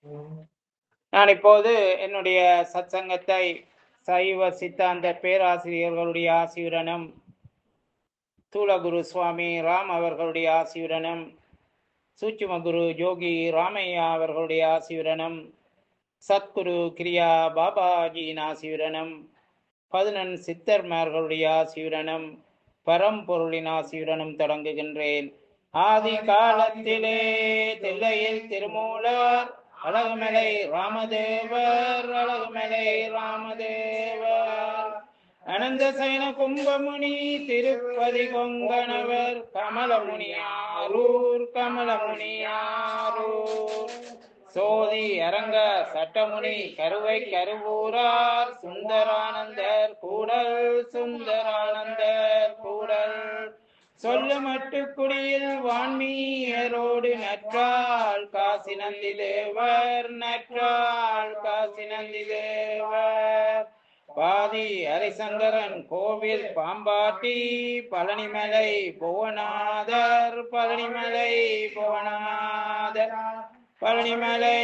நான் இப்போது என்னுடைய சத்சங்கத்தை சைவ சித்தாந்த பேராசிரியர்களுடைய ஆசியுடனும் தூளகுரு சுவாமி ராம் அவர்களுடைய ஆசியுடனும் சூட்சும குரு யோகி ராமையா அவர்களுடைய ஆசியுடனும் சத்குரு கிரியா பாபாஜியின் ஆசியுடனும் 11 சித்தர்மார்களுடைய ஆசியுடனும் பரம்பொருளின் ஆசியுடனும் தொடங்குகின்றேன். ஆதி காலத்திலே தில்லையில் திருமூலர் அழகுமலை ராமதேவர் அழகுமலை ராமதேவர் அனந்த சைன கும்பமுனி திருப்பதி கொங்கணவர் கமலமுனியாரூர் கமலமுனியாரூர் சோதி அரங்க சட்டமுனி கருவை கருவூரார் சுந்தரானந்தர் கூடல் சுந்தரானந்தர் கூடல் சொல்லு மட்டுக்குடியில் வான்மீயரோடு நற்றாள் காசி நந்தி தேவர் நற்றாள் காசி நந்தி தேவர் பாதி ஹரிசங்கரன் கோவில் பாம்பாட்டி பழனிமலை புவனாதர் பழனிமலை புவனாதர் பழனிமலை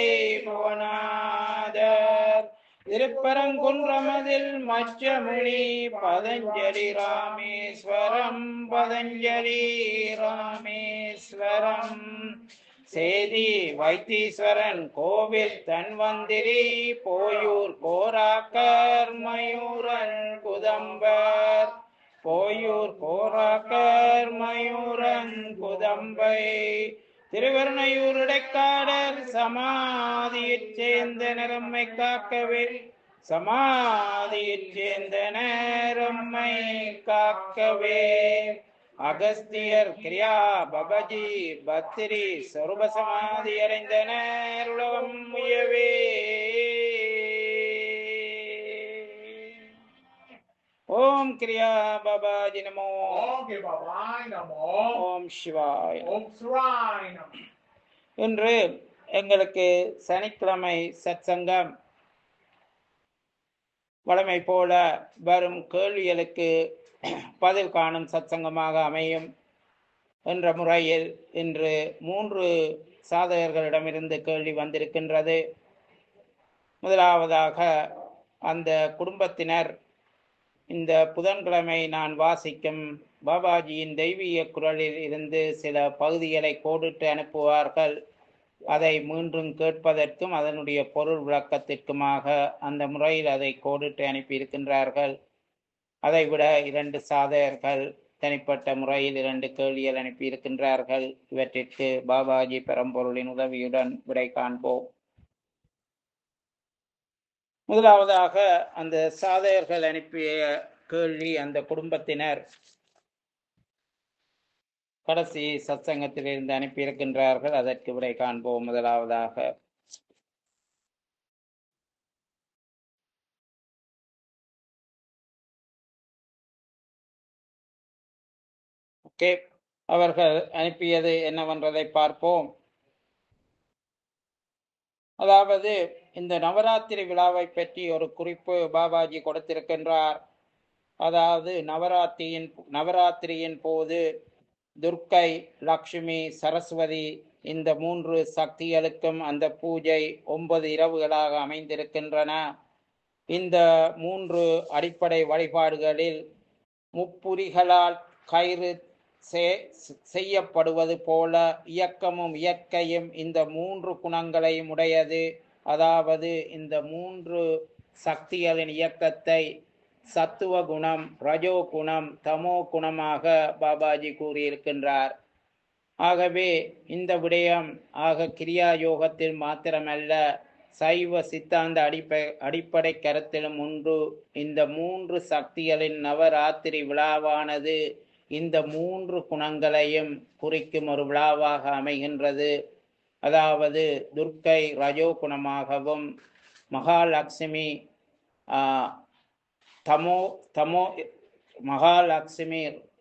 புவனாதர் திருப்பரங்குன்றமதில் மச்சமுனி பதஞ்சலி ராமேஸ்வரம் பதஞ்சலி ராமேஸ்வரம் சேதி வைத்தீஸ்வரன் கோவில் தன்வந்திரி போயூர் கோராக்கர் மயூரன் குதம்பர் போயூர் கோராக்கர் மயூரன் குதம்பை திருவருணையூர் இடைக்காடர் சமாதியைச் சேர்ந்த நிறம்மை காக்கவே சமாதியைச் சேர்ந்த நேரம்மை காக்கவே அகஸ்தியர் கிரியா பபஜி பத்திரி சொருப சமாதி அடைந்தனர் உலகம் முயவே. ஓம் கிரியா பாபாஜி நமோ. ஓம் சிவாய். இன்று எங்களுக்கு சனிக்கிழமை சத்சங்கம் வழமை போல வரும் கேள்விகளுக்கு பதில் காணும் சத்சங்கமாக அமையும் என்ற முறையில் இன்று 3 சாதகர்களிடமிருந்து கேள்வி வந்திருக்கின்றது. முதலாவதாக அந்த குடும்பத்தினர் இந்த புதன்கிழமை நான் வாசிக்கும் பாபாஜியின் தெய்வீக குரலில் இருந்து சில பகுதிகளை கோடிட்டு அனுப்புவார்கள். அதை மீண்டும் கேட்பதற்கும் அதனுடைய பொருள் விளக்கத்திற்குமாக அந்த முறையில் அதை கோடிட்டு அனுப்பியிருக்கின்றார்கள். அதைவிட 2 சாதகர்கள் தனிப்பட்ட முறையில் 2 கேள்விகள் அனுப்பியிருக்கின்றார்கள். இவற்றிற்கு பாபாஜி பரம்பொருளின் உதவியுடன் விடை காண்போம். முதலாவதாக அந்த சாதகர்கள் அனுப்பிய கேள்வி, அந்த குடும்பத்தினர் கடைசி சத்சங்கத்திலிருந்து அனுப்பியிருக்கின்றார்கள். அதற்கு விடை காண்போம். முதலாவதாக அவர்கள் அனுப்பியது என்னவென்றதை பார்ப்போம். அதாவது இந்த நவராத்திரி விழாவை பற்றி ஒரு குறிப்பு பாபாஜி கொடுத்திருக்கின்றார். அதாவது நவராத்திரியின் போது துர்க்கை, லக்ஷ்மி, சரஸ்வதி இந்த 3 சக்திகளுக்கும் அந்த பூஜை 9 இரவுகளாக அமைந்திருக்கின்றன. இந்த 3 அடிப்படை வழிபாடுகளில் முப்புரிகளால் கயிறு செய்யப்படுவது போல இயக்கமும் இயற்கையும் இந்த 3 குணங்களையும் உடையது. அதாவது இந்த 3 சக்திகளின் இயக்கத்தை சத்துவ குணம், ரஜோ குணம், தமோ குணமாக பாபாஜி கூறியிருக்கின்றார். ஆகவே இந்த விடயம் கிரியா யோகத்தில் மாத்திரமல்ல, சைவ சித்தாந்த அடிப்படை கருத்திலும் உண்டு. இந்த 3 சக்திகளின் நவராத்திரி விழாவானது இந்த 3 குணங்களையும் குறிக்கும் ஒரு விழாவாக அமைகின்றது. அதாவது துர்க்கை ரஜோ குணமாகவும், மகாலட்சுமி தமோ மகாலட்சுமி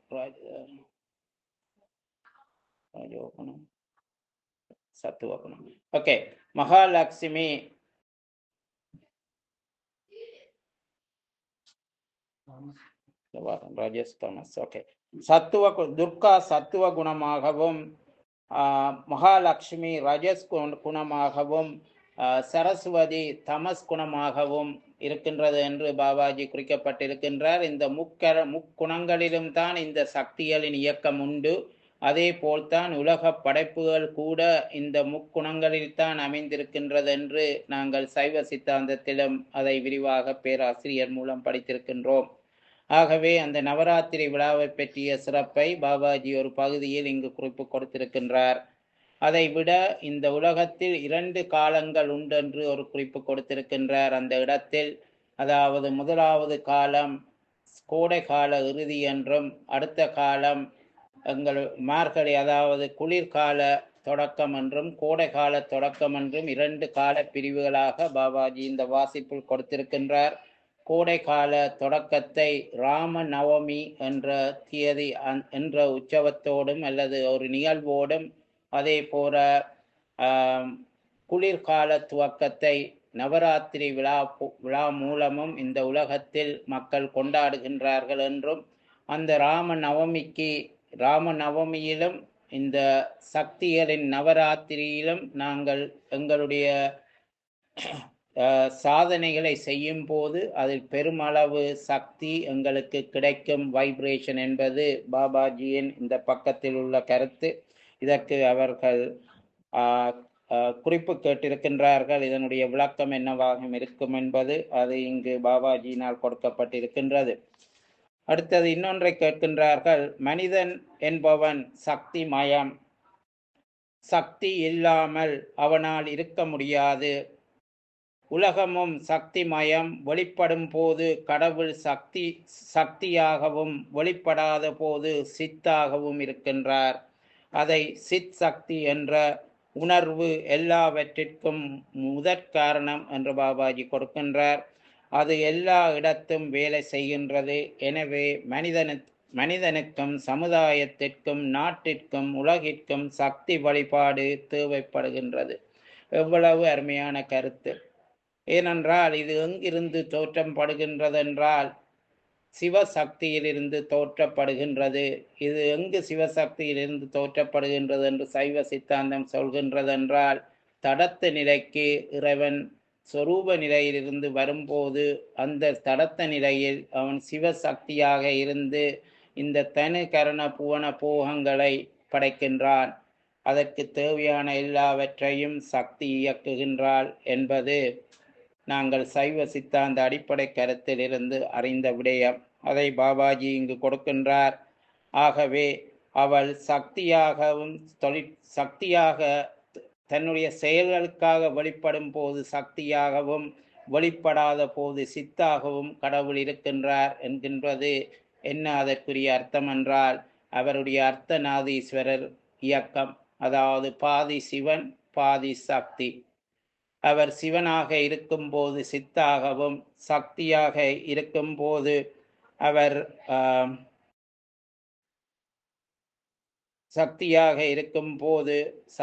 ரஜோ குணம், சத்துவ குணம். ஓகே, மகாலட்சுமி ராஜஸ்தானஸ். ஓகே, துர்கா சத்துவ குணமாகவும், மகாலட்சுமி ரஜஸ் குணமாகவும், சரஸ்வதி தமஸ் குணமாகவும் இருக்கின்றது என்று பாபாஜி குறிக்கப்பட்டிருக்கின்றார். இந்த முக்குணங்களிலும் தான் இந்த சக்திகளின் இயக்கம் உண்டு. அதே போல்தான் உலக படைப்புகள் கூட இந்த முக்குணங்களில் தான் அமைந்திருக்கின்றது என்று நாங்கள் சைவ சித்தாந்தத்திலும் அதை விரிவாக பேராசிரியர் மூலம் படித்திருக்கின்றோம். ஆகவே அந்த நவராத்திரி விழாவை பற்றிய சிறப்பை பாபாஜி ஒரு பகுதியில் இங்கு குறிப்பு கொடுத்திருக்கின்றார். அதை விட இந்த உலகத்தில் 2 காலங்கள் உண்டென்று ஒரு குறிப்பு கொடுத்திருக்கின்றார் அந்த இடத்தில். அதாவது முதலாவது காலம் கோடை கால இறுதி என்றும், அடுத்த காலம் எங்கள் மார்கழி அதாவது குளிர்கால தொடக்கம் என்றும் கோடை கால தொடக்கம் என்றும் 2 கால பிரிவுகளாக பாபாஜி இந்த வாசிப்பில் கொடுத்திருக்கின்றார். கோடை கால தொடக்கத்தை ராம நவமி என்ற தியதி என்ற உற்சவத்தோடும் அல்லது ஒரு நிகழ்வோடும், அதே போல குளிர்கால துவக்கத்தை நவராத்திரி விழா மூலமும் இந்த உலகத்தில் மக்கள் கொண்டாடுகின்றார்கள் என்றும், அந்த ராம நவமியிலும் இந்த சக்திகளின் நவராத்திரியிலும் நாங்கள் எங்களுடைய சாதனைகளை செய்யும் போது அதில் பெருமளவு சக்தி எங்களுக்கு கிடைக்கும் வைப்ரேஷன் என்பது பாபாஜியின் இந்த பக்கத்தில் உள்ள கருத்து. இதற்கு அவர்கள் குறிப்பு கேட்டிருக்கின்றார்கள். இதனுடைய விளக்கம் என்னவாக இருக்கும் என்பது அது இங்கு பாபாஜியினால் கொடுக்கப்பட்டிருக்கின்றது. அடுத்தது இன்னொன்றை கேட்கின்றார்கள். மனிதன் என்பவன் சக்தி மயம், சக்தி இல்லாமல் அவனால் இருக்க முடியாது. உலகமும் சக்தி மயம், வெளிப்படும் போது கடவுள் சக்தியாகவும் வெளிப்படாத போது சித்தாகவும் இருக்கின்றார். அதை சித் சக்தி என்ற உணர்வு எல்லாவற்றிற்கும் முதற்காரணம் என்று பாபாஜி கொடுக்கின்றார். அது எல்லா இடத்தும் வேலை செய்கின்றது. எனவே மனிதனுக்கும் சமுதாயத்திற்கும் நாட்டிற்கும் உலகிற்கும் சக்தி வழிபாடு தேவைப்படுகின்றது. எவ்வளவு அருமையான கருத்து! ஏனென்றால் இது எங்கிருந்து தோற்றப்படுகின்றது என்றால் சிவசக்தியிலிருந்து தோற்றப்படுகின்றது. இது எங்கு சிவசக்தியிலிருந்து தோற்றப்படுகின்றது என்று சைவ சித்தாந்தம் சொல்கின்றது என்றால், தடத்த நிலைக்கு இறைவன் சொரூப நிலையிலிருந்து வரும்போது அந்த தடத்த நிலையில் அவன் சிவசக்தியாக இருந்து இந்த தனு கரண புவன போகங்களை படைக்கின்றான். அதற்கு தேவையான எல்லாவற்றையும் சக்தி இயக்குகின்றாள் என்பது நாங்கள் சைவ சித்தாந்த அடிப்படை கருத்தில் இருந்து அறிந்த விடயம். அதை பாபாஜி இங்கு கொடுக்கின்றார். ஆகவே அவள் சக்தியாக தன்னுடைய செயல்களுக்காக வெளிப்படும் போது சக்தியாகவும், வெளிப்படாத போது சித்தாகவும் கடவுள் இருக்கின்றார் என்கின்றது என்ன அதற்குரிய அர்த்தம் என்றால், அவருடைய அர்த்தநாதீஸ்வரர் இயக்கம், அதாவது பாதி சிவன் பாதி சக்தி. அவர் சிவனாக இருக்கும்போது சித்தாகவும், சக்தியாக இருக்கும்போது அவர் சக்தியாக இருக்கும் போது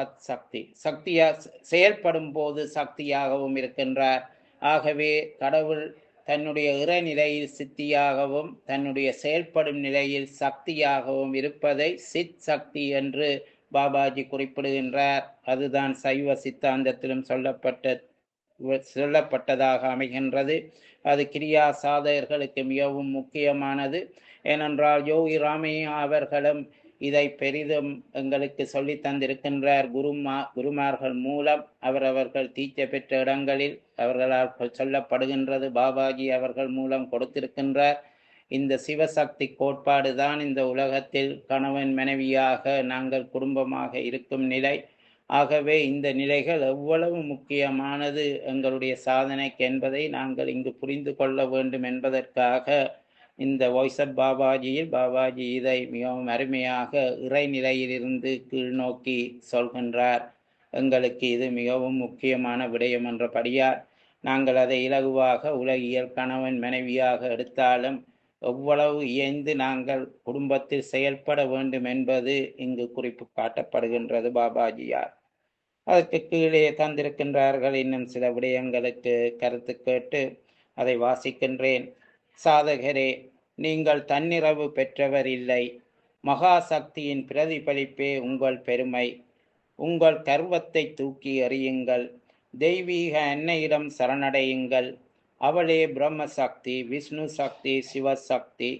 செயல்படும் போது சக்தியாகவும் இருக்கின்றார். ஆகவே கடவுள் தன்னுடைய இறைநிலையில் சித்தியாகவும் தன்னுடைய செயல்படும் நிலையில் சக்தியாகவும் இருப்பதை சித் சக்தி என்று பாபாஜி குறிப்பிடுகின்றார். அதுதான் சைவ சித்தாந்தத்திலும் சொல்லப்பட்டதாக அமைகின்றது. அது கிரியா சாதகர்களுக்கு மிகவும் முக்கியமானது. ஏனென்றால் யோகி ராமையா அவர்களும் இதை பெரிதும் எங்களுக்கு சொல்லி தந்திருக்கின்றார். குருமார்கள் மூலம் அவர்கள் தீட்சை பெற்ற இடங்களில் அவர்களால் சொல்லப்படுகின்றது. பாபாஜி அவர்கள் மூலம் கொடுத்திருக்கின்றார். இந்த சிவசக்தி கோட்பாடு தான் இந்த உலகத்தில் கணவன் மனைவியாக நாங்கள் குடும்பமாக இருக்கும் நிலை. ஆகவே இந்த நிலைகள் எவ்வளவு முக்கியமானது எங்களுடைய சாதனைக்கு என்பதை நாங்கள் இங்கு புரிந்து கொள்ள வேண்டும் என்பதற்காக இந்த வாய்ஸ் ஆஃப் பாபாஜியில் பாபாஜி இதை மிகவும் அருமையாக இறைநிலையிலிருந்து கீழ் நோக்கி சொல்கின்றார். எங்களுக்கு இது மிகவும் முக்கியமான விடயம் என்றபடியால் நாங்கள் அதை இலகுவாக உலகியல் கணவன் மனைவியாக எடுத்தாலும் எவ்வளவு இயைந்து நாங்கள் குடும்பத்தில் செயல்பட வேண்டும் என்பது இங்கு குறிப்பு காட்டப்படுகின்றது பாபாஜியார். அதற்கு கீழே தந்திருக்கின்றார்கள் இன்னும் சில விடயங்களுக்கு கருத்து கேட்டு அதை வாசிக்கின்றேன். சாதகரே, நீங்கள் தன்னிறைவு பெற்றவர் இல்லை. மகாசக்தியின் பிரதிபலிப்பே உங்கள் பெருமை. உங்கள் கர்வத்தை தூக்கி எறியுங்கள். தெய்வீக அன்னையிடம் சரணடையுங்கள். அவளே பிரம்ம சக்தி, விஷ்ணு சக்தி, சிவசக்தி.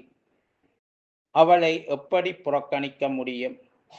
அவளை எப்படி புறக்கணிக்க முடியும்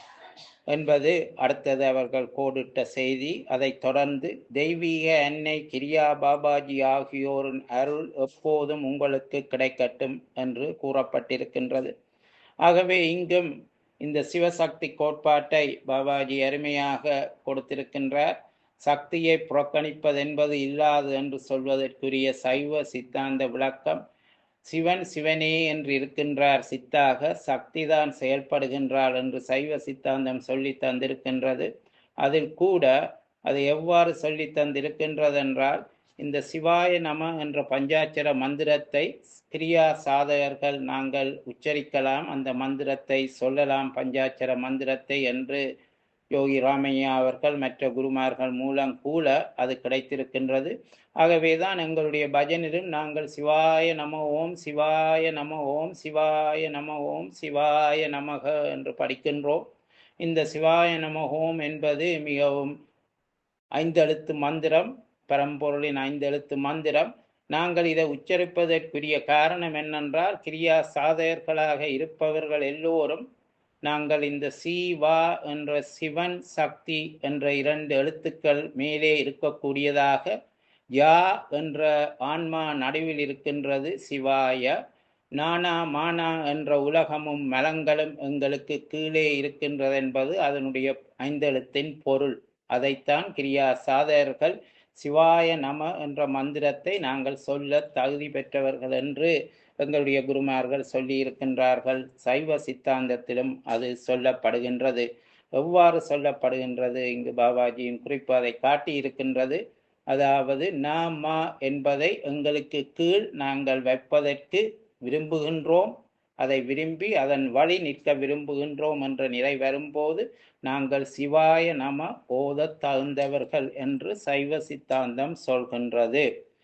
என்பது அடுத்தது அவர்கள் கோடிட்ட செய்தி. அதைத் தொடர்ந்து தெய்வீக அன்னை கிரியா பாபாஜி ஆகியோரின் அருள் எப்போதும் உங்களுக்கு கிடைக்கட்டும் என்று கூறப்பட்டிருக்கின்றது. ஆகவே இங்கும் இந்த சிவசக்தி கோட்பாட்டை பாபாஜி அருமையாக கொடுத்திருக்கின்றார். சக்தியை புறக்கணிப்பது என்பது இல்லாது என்று சொல்வதற்குரிய சைவ சித்தாந்த விளக்கம், சிவன் சிவனே என்று இருக்கின்றார் சித்தாக, சக்திதான் செயல்படுகின்றாள் என்று சைவ சித்தாந்தம் சொல்லி தந்திருக்கின்றது. அதில் கூட அது எவ்வாறு சொல்லி தந்திருக்கின்றது என்றால், இந்த சிவாய நம என்ற பஞ்சாட்சர மந்திரத்தை கிரியா சாதகர்கள் நாங்கள் உச்சரிக்கலாம், அந்த மந்திரத்தை சொல்லலாம், பஞ்சாட்சர மந்திரத்தை என்று யோகி ராமையா அவர்கள் மற்ற குருமார்கள் மூலம் கூட அது கிடைத்திருக்கின்றது. ஆகவேதான் எங்களுடைய பஜனிலும் நாங்கள் சிவாய நம ஓம், சிவாய நம ஓம், சிவாய நம ஓம், சிவாய நமக என்று படிக்கின்றோம். இந்த சிவாய நம ஓம் என்பது மிகவும் ஐந்தெழுத்து மந்திரம், பரம்பொருளின் ஐந்தெழுத்து மந்திரம். நாங்கள் இதை உச்சரிப்பதற்குரிய காரணம் என்னென்றால், கிரியா சாதகர்களாக இருப்பவர்கள் எல்லோரும் நாங்கள் இந்த சிவா என்ற சிவன் சக்தி என்ற இரண்டு எழுத்துக்கள் மேலே இருக்கக்கூடியதாக, யா என்ற ஆன்மா நடுவில் இருக்கின்றது சிவாய, நானா மானா என்ற உலகமும் மலங்களும் எங்களுக்கு கீழே இருக்கின்றது என்பது அதனுடைய ஐந்தெழுத்தின் பொருள். அதைத்தான் கிரியா சாதகர்கள் சிவாய நம என்ற மந்திரத்தை நாங்கள் சொல்ல தகுதி பெற்றவர்கள் என்று எங்களுடைய குருமார்கள் சொல்லி இருக்கின்றார்கள். சைவ சித்தாந்தத்திலும் அது சொல்லப்படுகின்றது. எவ்வாறு சொல்லப்படுகின்றது? இங்கு பாபாஜியின் குறிப்பு அதை காட்டி இருக்கின்றது. அதாவது நாமா என்பதை எங்களுக்கு கீழ் நாங்கள் வைப்பதற்கு விரும்புகின்றோம், அதை விரும்பி அதன் வழி நிற்க விரும்புகின்றோம் என்ற நிலை வரும்போது நாங்கள் சிவாய நம ஓத தகுந்தவர்கள் என்று சைவ சித்தாந்தம் சொல்கின்றது.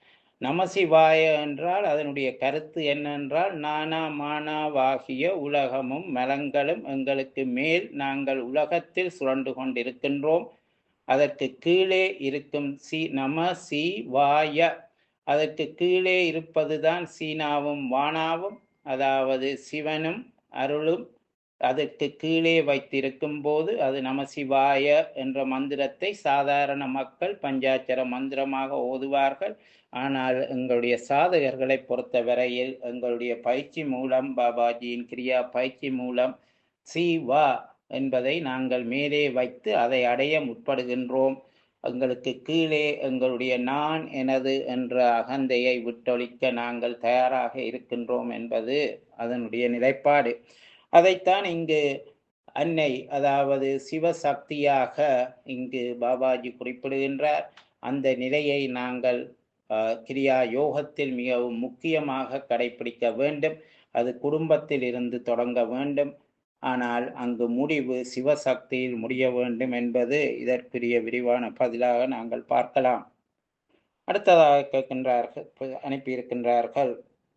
நமசிவாய என்றால் அதனுடைய கருத்து என்னென்றால், நானா மானாவாகிய உலகமும் மலங்களும் எங்களுக்கு மேல் நாங்கள் உலகத்தில் சுரண்டு கொண்டிருக்கின்றோம். அதற்கு கீழே இருக்கும் நம சிவாய, அதற்கு கீழே இருப்பதுதான் சீனாவும் வானாவும், அதாவது சிவனும் அருளும் அதற்கு கீழே வைத்திருக்கும் போது அது நமசிவாய என்ற மந்திரத்தை சாதாரண மக்கள் பஞ்சாட்சர மந்திரமாக ஓதுவார்கள். ஆனால் எங்களுடைய சாதகர்களை பொறுத்தவரையில் எங்களுடைய பயிற்சி மூலம், பாபாஜியின் கிரியா பயிற்சி மூலம் சிவா என்பதை நாங்கள் மேலே வைத்து அதை அடைய முற்படுகின்றோம். எங்களுக்கு கீழே எங்களுடைய நான் எனது என்ற அகந்தையை விட்டொழிக்க நாங்கள் தயாராக இருக்கின்றோம் என்பது அதனுடைய நிலைப்பாடு. அதைத்தான் இங்கு அன்னை, அதாவது சிவசக்தியாக இங்கு பாபாஜி குறிப்பிடுகின்றார். அந்த நிலையை நாங்கள் கிரியா யோகத்தில் மிகவும் முக்கியமாக கடைபிடிக்க வேண்டும். அது குடும்பத்தில் இருந்து தொடங்க வேண்டும். ஆனால் அங்கு முடிவு சிவசக்தியில் முடிய வேண்டும் என்பது இதற்குரிய விரிவான பதிலாக நாங்கள் பார்க்கலாம். அடுத்ததாக கேட்கின்றார்கள், அனுப்பியிருக்கின்றார்கள்.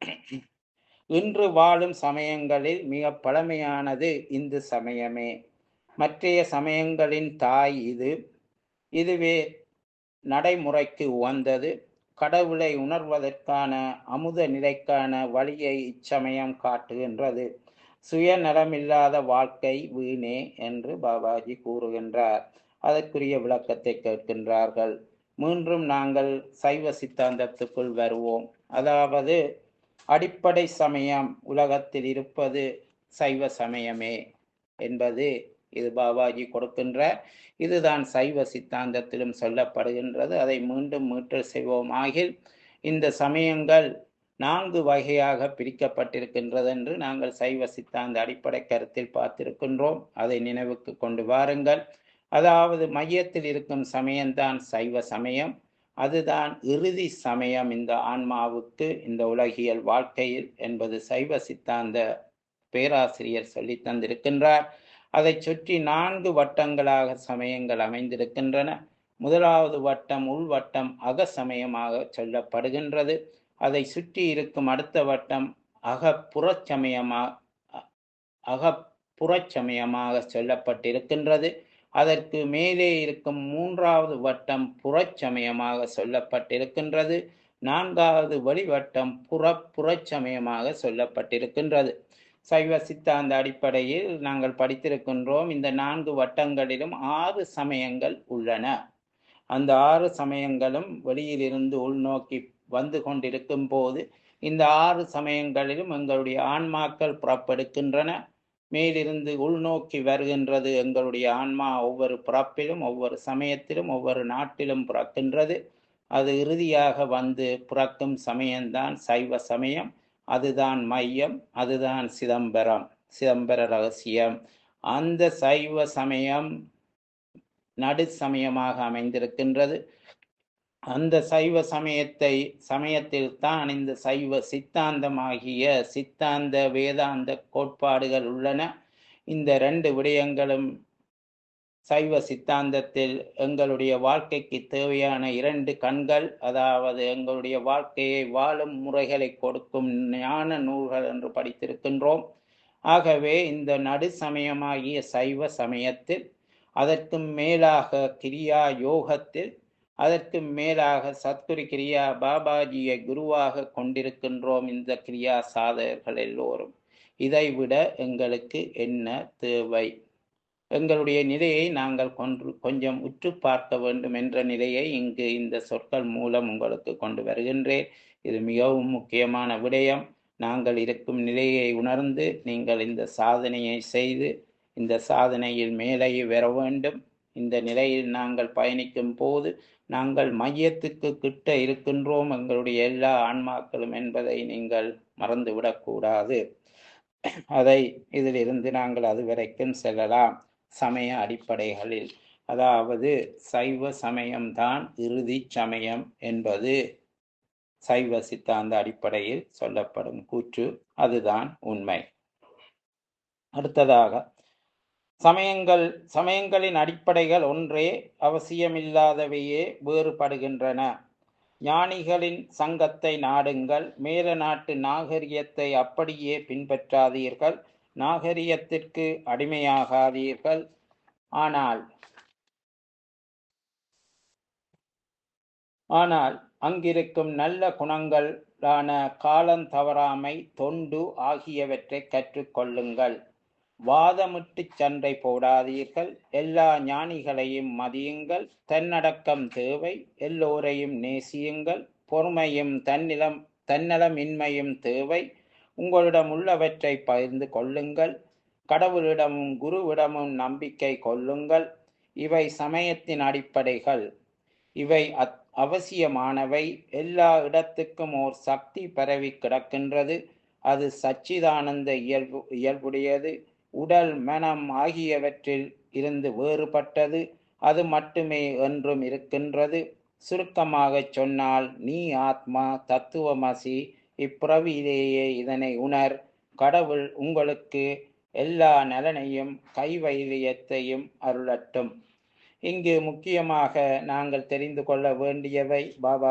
இன்று வாழும் சமயங்களில் மிக பழமையானது இந்து சமயமே. மற்றைய சமயங்களின் தாய் இதுவே நடைமுறைக்கு உகந்தது. கடவுளை உணர்வதற்கான அமுத நிலைக்கான வழியை இச்சமயம் காட்டுகின்றது. சுயநலமில்லாத வாழ்க்கை வீணே என்று பாபாஜி கூறுகின்றார். அதற்குரிய விளக்கத்தை கேட்கின்றார்கள். மீண்டும் நாங்கள் சைவ சித்தாந்தத்துக்குள் வருவோம். அதாவது அடிப்படை சமயம் உலகத்தில் இருப்பது சைவ சமயமே என்பது இது பாபாஜி கொடுக்கின்றார். இதுதான் சைவ சித்தாந்தத்திலும் சொல்லப்படுகின்றது. அதை மீண்டும் மீட்டல் செய்வோம் ஆகில் இந்த சமயங்கள் 4 வகையாக பிரிக்கப்பட்டிருக்கின்றது என்று நாங்கள் சைவ சித்தாந்த அடிப்படை கருத்தில் பார்த்திருக்கின்றோம். அதை நினைவுக்கு கொண்டு வாருங்கள். அதாவது மையத்தில் இருக்கும் சமயம்தான் சைவ சமயம். அதுதான் இறுதி சமயம் இந்த ஆன்மாவுக்கு, இந்த உலகியல் வாழ்க்கையில் என்பது சைவ சித்தாந்த பேராசிரியர் சொல்லி தந்திருக்கின்றார். அதை சுற்றி 4 வட்டங்களாக சமயங்கள் அமைந்திருக்கின்றன. முதலாவது வட்டம் உள்வட்டம் அகசமயமாக சொல்லப்படுகின்றது. அதை சுற்றி இருக்கும் அடுத்த வட்டம் அகப்புறச்சமயமாக சொல்லப்பட்டிருக்கின்றது. அதற்கு மேலே இருக்கும் மூன்றாவது வட்டம் புறச்சமயமாக சொல்லப்பட்டிருக்கின்றது. நான்காவது வழிவட்டம் புறச்சமயமாக சொல்லப்பட்டிருக்கின்றது. சைவ சித்தாந்த அடிப்படையில் நாங்கள் படித்திருக்கின்றோம். இந்த 4 வட்டங்களிலும் 6 சமயங்கள் உள்ளன. அந்த 6 சமயங்களும் வெளியிலிருந்து உள்நோக்கி வந்து கொண்டிருக்கும் போது இந்த 6 சமயங்களிலும் எங்களுடைய ஆன்மாக்கள் புறப்படுகின்றன. மேலிருந்து உள்நோக்கி வருகின்றது எங்களுடைய ஆன்மா. ஒவ்வொரு பிறப்பிலும், ஒவ்வொரு சமயத்திலும், ஒவ்வொரு நாட்டிலும் பிறக்கின்றது. அது இறுதியாக வந்து பிறக்கும் சமயம்தான் சைவ சமயம். அதுதான் மையம், அதுதான் சிதம்பர ரகசியம். அந்த சைவ சமயம் நடு சமயமாக அமைந்திருக்கின்றது. அந்த சைவ சமயத்தில் தான் இந்த சைவ சித்தாந்தமாகிய சித்தாந்த வேதாந்த கோட்பாடுகள் உள்ளன. இந்த 2 விடயங்களும் சைவ சித்தாந்தத்தில் எங்களுடைய வாழ்க்கைக்கு தேவையான 2 கண்கள், அதாவது எங்களுடைய வாழ்க்கையை வாழும் முறைகளை கொடுக்கும் ஞான நூல்கள் என்று படித்திருக்கின்றோம். ஆகவே இந்த நடு சமயமாகிய சைவ சமயத்தில், அதற்கு மேலாக கிரியா யோகத்தில், அதற்கு மேலாக சத்குரு கிரியா பாபாஜியை குருவாக கொண்டிருக்கின்றோம் இந்த கிரியா சாதகர்கள் எல்லோரும். இதைவிட எங்களுக்கு என்ன தேவை? எங்களுடைய நிலையை நாங்கள் கொஞ்சம் உற்று பார்க்க வேண்டும் என்ற நிலையை இங்கு இந்த சொற்கள் மூலம் உங்களுக்கு கொண்டு வருகின்றேன். இது மிகவும் முக்கியமான விடயம். நாங்கள் இருக்கும் நிலையை உணர்ந்து நீங்கள் இந்த சாதனையை செய்து இந்த சாதனையில் மேலே வர வேண்டும். இந்த நிலையில் நாங்கள் பயணிக்கும் போது நாங்கள் மையத்துக்கு கிட்ட இருக்கின்றோம், எங்களுடைய எல்லா ஆன்மாக்களும் என்பதை நீங்கள் மறந்துவிடக்கூடாது. அதை இதிலிருந்து நாங்கள் அது வரைக்கும் செல்லலாம். சமய அடிப்படைகளில், அதாவது சைவ சமயம்தான் இறுதி சமயம் என்பது சைவ சித்தாந்த அடிப்படையில் சொல்லப்படும் கூற்று. அதுதான் உண்மை. அடுத்ததாக சமயங்களின் அடிப்படைகள் ஒன்றே, அவசியமில்லாதவையே வேறுபடுகின்றன. ஞானிகளின் சங்கத்தை நாடுங்கள், மேல நாட்டு நாகரிகத்தை அப்படியே பின்பற்றாதீர்கள், நாகரிகத்திற்கு அடிமையாகாதீர்கள். ஆனால் அங்கிருக்கும் நல்ல குணங்களான காலந்தவறாமை, தொண்டு ஆகியவற்றை கற்றுக்கொள்ளுங்கள். வாதமிட்டு சண்டை போடாதீர்கள், எல்லா ஞானிகளையும் மதியுங்கள், தன்னடக்கம் தேவை, எல்லோரையும் நேசியுங்கள், பொறுமையும் தன்னலமின்மையும் தேவை, உங்களிடம் உள்ளவற்றை பகிர்ந்து கொள்ளுங்கள், கடவுளிடமும் குருவிடமும் நம்பிக்கை கொள்ளுங்கள். இவை சமயத்தின் அடிப்படைகள். இவை அவசியமானவை. எல்லா இடத்துக்கும் ஓர் சக்தி பரவி கிடக்கின்றது. அது சச்சிதானந்த இயல்புடையது. உடல் மனம் ஆகியவற்றில் இருந்து வேறுபட்டது. அது மட்டுமே என்றும் இருக்கின்றது. சுருக்கமாக சொன்னால், நீ ஆத்மா தத்துவமசி. இப்பிறவியிலேயே இதனை உணர். கடவுள் உங்களுக்கு எல்லா நலனையும் கைவல்யத்தையும் அருளட்டும். இங்கு முக்கியமாக நாங்கள் தெரிந்து கொள்ள வேண்டியவை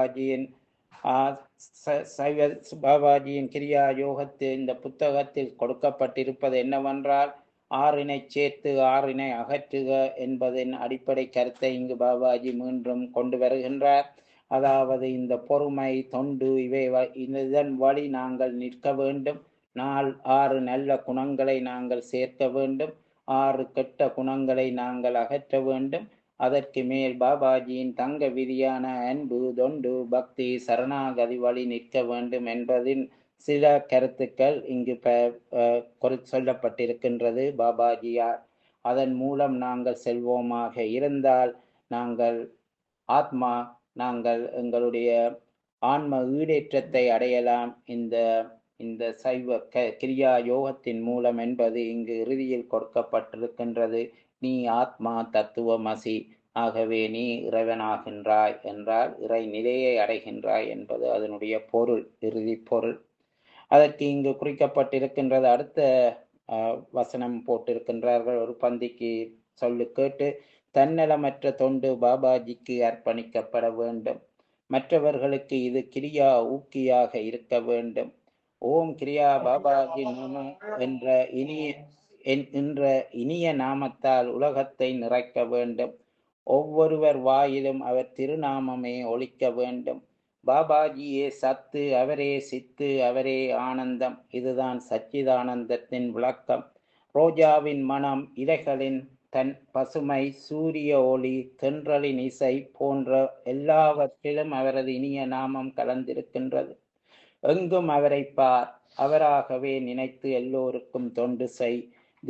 பாபாஜியின் கிரியா யோகத்தில் இந்த புத்தகத்தில் கொடுக்கப்பட்டிருப்பது என்னவென்றால், 6 சேர்த்து 6 அகற்றுக என்பதன் அடிப்படை கருத்தை இங்கு பாபாஜி மீண்டும் கொண்டு வருகின்றார். அதாவது இந்த பொறுமை, தொண்டு, இதன் வழி நாங்கள் நிற்க வேண்டும். 6 நல்ல குணங்களை நாங்கள் சேர்க்க வேண்டும். 6 கெட்ட குணங்களை நாங்கள் அகற்ற வேண்டும். அதற்கு மேல் பாபாஜியின் தங்க விதியான அன்பு, தொண்டு, பக்தி, சரணாகதி வழி நிற்க வேண்டும் என்பதின் சில கருத்துக்கள் இங்கு சொல்லப்பட்டிருக்கின்றது பாபாஜியார். அதன் மூலம் நாங்கள் செல்வோமாக இருந்தால் நாங்கள் எங்களுடைய ஆன்ம ஈடேற்றத்தை அடையலாம் இந்த சைவ கிரியா யோகத்தின் மூலம் என்பது இங்கு இறுதியில் கொடுக்கப்பட்டிருக்கின்றது. நீ ஆத்மா தத்துவமசி. ஆகவே நீ இறைவனாகின்றாய் என்றால் இறை நிலையை அடைகின்றாய் என்பது அதனுடைய பொருள், இறுதி பொருள். அதற்கு இங்கு குறிக்கப்பட்டிருக்கின்றது. அடுத்த வசனம் போட்டிருக்கின்றார்கள். ஒரு பந்திக்கு சொல்லு கேட்டு தன்னலமற்ற தொண்டு பாபாஜிக்கு அர்ப்பணிக்கப்பட வேண்டும். மற்றவர்களுக்கு இது கிரியா ஊக்கியாக இருக்க வேண்டும். ஓம் கிரியா பாபாஜி நமோ என்ற இனிய என்ற இனிய நாமத்தால் உலகத்தை நிறைக்க வேண்டும். ஒவ்வொருவர் வாயிலும் அவர் திருநாமமே ஒலிக்க வேண்டும். பாபாஜியே சத்து, அவரே சித்து, அவரே ஆனந்தம். இதுதான் சச்சிதானந்தத்தின் விளக்கம். ரோஜாவின் மனம், இலைகளின் தன் பசுமை, சூரிய ஒளி, தென்றலின் இசை போன்ற எல்லாவற்றிலும் அவரது இனிய நாமம் கலந்திருக்கின்றது. எங்கும் அவரை பார், அவராகவே நினைத்து எல்லோருக்கும் தொண்டு செய்.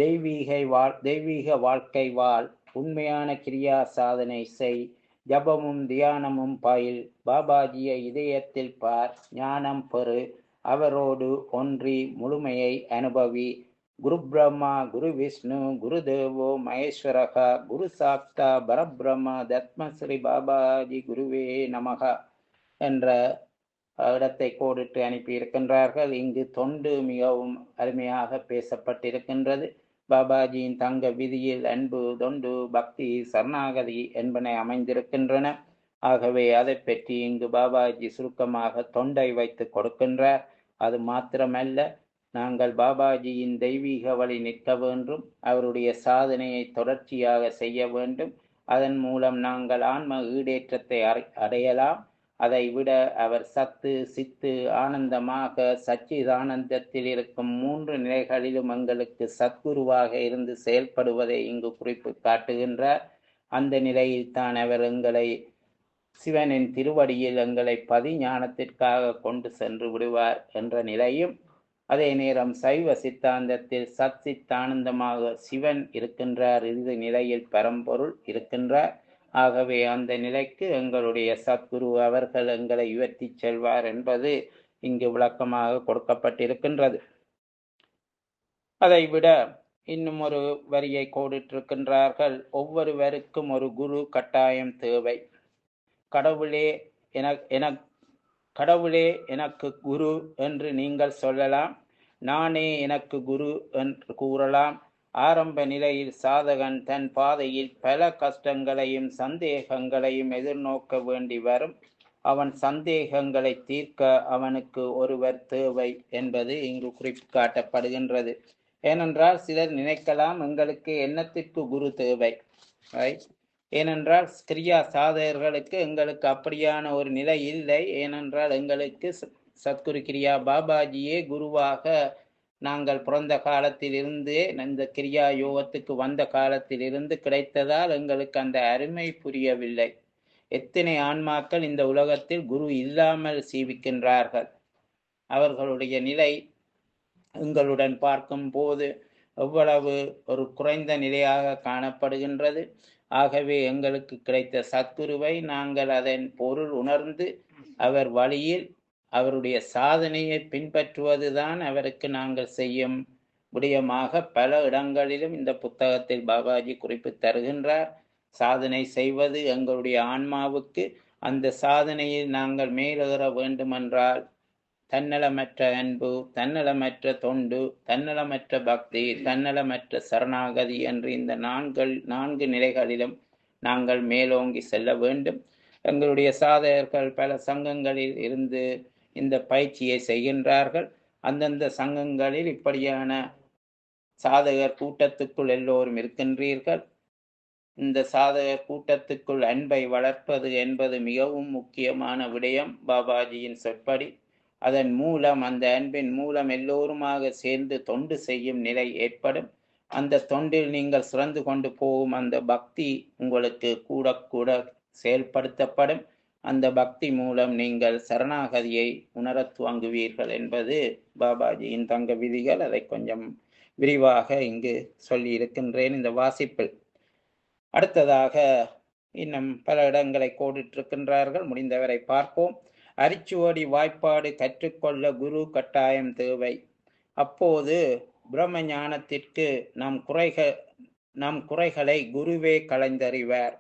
தெய்வீக வாழ்க்கை வாழ், உண்மையான கிரியா சாதனை செய். ஜபமும் தியானமும் பயில், பாபாஜியை இதயத்தில் பார், ஞானம் பெறு, அவரோடு ஒன்றி முழுமையை அனுபவி. குரு பிரம்மா குரு விஷ்ணு குரு தேவோ மகேஸ்வரகா குரு சாக்தா பரபிரம்ம தத்மஸ்ரீ பாபாஜி குருவே நமக என்ற இடத்தை கோடிட்டு அனுப்பியிருக்கின்றார்கள். இங்கு தொண்டு மிகவும் அருமையாக பேசப்பட்டிருக்கின்றது. பாபாஜியின் தங்க விதியில் அன்பு, தொண்டு, பக்தி, சரணாகதி என்பன அமைந்திருக்கின்றன. ஆகவே அதை பற்றி இங்கு பாபாஜி சுருக்கமாக தொண்டை வைத்து கொடுக்கின்றார். அது மாத்திரமல்ல, நாங்கள் பாபாஜியின் தெய்வீக வழி நிற்க வேண்டும், அவருடைய சாதனையை தொடர்ச்சியாக செய்ய வேண்டும். அதன் மூலம் நாங்கள் ஆன்ம ஈடேற்றத்தை அடையலாம். அதை விட அவர் சத்து, சித்து, ஆனந்தமாக சச்சிதானந்தத்தில் இருக்கும் 3 நிலைகளிலும் எங்களுக்கு சத்குருவாக இருந்து செயல்படுவதை இங்கு குறிப்பு காட்டுகின்றார். அந்த நிலையில் தான் அவர் எங்களை சிவனின் திருவடியில் எங்களை பதிஞானத்திற்காக கொண்டு சென்று விடுவார் என்ற நிலையும், அதே நேரம் சைவ சித்தாந்தத்தில் சத் சித்தானந்தமாக சிவன் இருக்கின்றார், இறுதி நிலையில் பரம்பொருள் இருக்கின்றார். ஆகவே அந்த நிலைக்கு எங்களுடைய சத்குரு அவர்கள் எங்களை உயர்த்தி செல்வார் என்பது இங்கு விளக்கமாக கொடுக்கப்பட்டிருக்கின்றது. அதைவிட இன்னும் ஒரு வரியை கோடிட்டிருக்கின்றார்கள். ஒவ்வொருவருக்கும் ஒரு குரு கட்டாயம் தேவை. கடவுளே எனக்கு குரு என்று நீங்கள் சொல்லலாம். நானே எனக்கு குரு என்று கூறலாம். ஆரம்ப நிலையில் சாதகன் தன் பாதையில் பல கஷ்டங்களையும் சந்தேகங்களையும் எதிர்நோக்க வேண்டி வரும். அவன் சந்தேகங்களை தீர்க்க அவனுக்கு ஒருவர் தேவை என்பது இங்கு குறிப்பு காட்டப்படுகின்றது. ஏனென்றால் சிலர் நினைக்கலாம், எங்களுக்கு என்னத்திற்கு குரு தேவை? ஏனென்றால் கிரியா சாதகர்களுக்கு எங்களுக்கு அப்படியான ஒரு நிலை இல்லை. ஏனென்றால் எங்களுக்கு சத்குரு கிரியா பாபாஜியே குருவாக நாங்கள் பிறந்த காலத்திலிருந்தே இந்த கிரியா யோகத்துக்கு வந்த காலத்திலிருந்து கிடைத்ததால் எங்களுக்கு அந்த அருமை புரியவில்லை. எத்தனை ஆன்மாக்கள் இந்த உலகத்தில் குரு இல்லாமல் சீவிக்கின்றார்கள். அவர்களுடைய நிலை எங்களுடன் பார்க்கும் போது எவ்வளவு ஒரு குறைந்த நிலையாக காணப்படுகின்றது. ஆகவே எங்களுக்கு கிடைத்த சத்குருவை நாங்கள் அதன் பொருள் உணர்ந்து அவர் வழியில் அவருடைய சாதனையை பின்பற்றுவதுதான் அவருக்கு நாங்கள் செய்யும் விடயமாக பல இடங்களிலும் இந்த புத்தகத்தில் பாபாஜி குறிப்பு தருகின்றார். சாதனை செய்வது எங்களுடைய ஆன்மாவுக்கு, அந்த சாதனையில் நாங்கள் மேலேற வேண்டுமென்றால் தன்னலமற்ற அன்பு, தன்னலமற்ற தொண்டு, தன்னலமற்ற பக்தி, தன்னலமற்ற சரணாகதி என்று இந்த 4 நிலைகளிலும் நாங்கள் மேலோங்கி செல்ல வேண்டும். எங்களுடைய சாதகர்கள் பல சங்கங்களில் இருந்து இந்த பயிற்சியை செய்கின்றார்கள். அந்தந்த சங்கங்களில் இப்படியான சாதகர் கூட்டத்துக்குள் எல்லோரும் இருக்கின்றீர்கள். இந்த சாதகர் கூட்டத்துக்குள் அன்பை வளர்ப்பது என்பது மிகவும் முக்கியமான விடயம் பாபாஜியின் சொற்படி. அதன் மூலம், அந்த அன்பின் மூலம் எல்லோருமாக சேர்ந்து தொண்டு செய்யும் நிலை ஏற்படும். அந்த தொண்டில் நீங்கள் சிறந்து கொண்டு போகும் அந்த பக்தி உங்களுக்கு கூட கூட செயல்படுத்தப்படும். அந்த பக்தி மூலம் நீங்கள் சரணாகதியை உணரத் துவங்குவீர்கள் என்பது பாபாஜியின் தங்க விதிகள். அதை கொஞ்சம் விரிவாக இங்கு சொல்லி இருக்கின்றேன் இந்த வாசிப்பில். அடுத்ததாக இன்னும் பல இடங்களை கோடிட்டிருக்கின்றார்கள், முடிந்தவரை பார்ப்போம். அரிச்சுவடி வாய்ப்பாடு கற்றுக்கொள்ள குரு கட்டாயம் தேவை. அப்போது பிரம்ம ஞானத்திற்கு நம் குறைகளை குருவே களைந்தறிவார்.